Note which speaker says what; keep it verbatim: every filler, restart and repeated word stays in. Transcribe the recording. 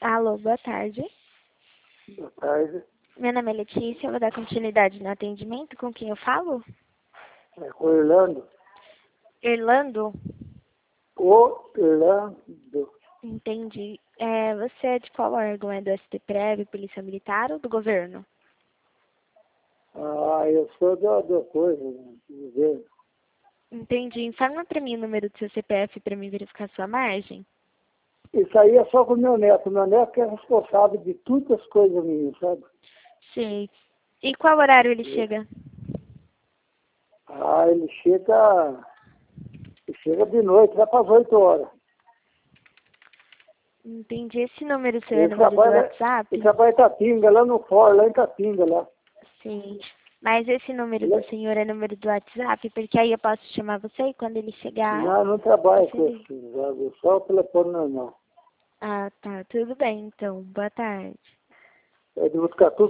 Speaker 1: Alô, boa tarde.
Speaker 2: Boa tarde.
Speaker 1: Meu nome é Letícia, eu vou dar continuidade no atendimento. Com quem eu falo?
Speaker 2: É com Orlando.
Speaker 1: Orlando?
Speaker 2: Orlando.
Speaker 1: Entendi. É, você é de qual órgão? É do S T Prev, Polícia Militar ou do governo?
Speaker 2: Ah, eu sou da, da coisa, do governo.
Speaker 1: Entendi. Informa pra mim o número do seu C P F pra mim verificar sua margem.
Speaker 2: Isso aí é só com o meu neto. Meu neto que é responsável de todas as coisas minhas, sabe?
Speaker 1: Sei. E qual horário ele chega?
Speaker 2: Ah, ele chega, ele chega de noite, vai para as oito horas.
Speaker 1: Entendi. Esse número seu é
Speaker 2: Ele
Speaker 1: número do
Speaker 2: trabalha,
Speaker 1: WhatsApp?
Speaker 2: ele trabalha em Tatinga, lá no Fórum, lá em Tatinga, lá.
Speaker 1: Sim. Mas esse número
Speaker 2: Ele
Speaker 1: do
Speaker 2: é-
Speaker 1: senhor é número do WhatsApp? Porque aí eu posso chamar você e quando ele chegar...
Speaker 2: Não, não trabalha
Speaker 1: você
Speaker 2: com
Speaker 1: liga.
Speaker 2: isso, sabe? Só o telefone normal.
Speaker 1: Ah, tá. Tudo bem, então. Boa tarde.
Speaker 2: É de Botucatu,